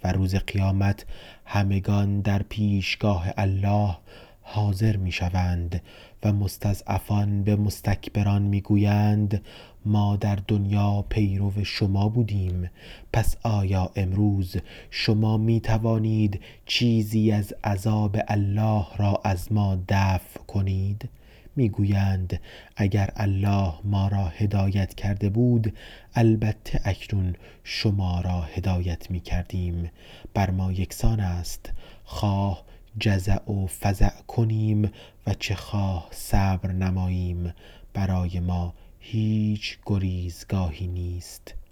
و روز قیامت همگان در پیشگاه الله حاضر می شوند و مستضعفان به مستکبران می گویند ما در دنیا پیرو شما بودیم، پس آیا امروز شما می توانید چیزی از عذاب الله را از ما دفع کنید؟ میگویند اگر الله ما را هدایت کرده بود البته اکنون شما را هدایت می کردیم. بر ما یکسان است خواه جزع و فزع کنیم و چه خواه صبر نماییم، برای ما هیچ گریزگاهی نیست.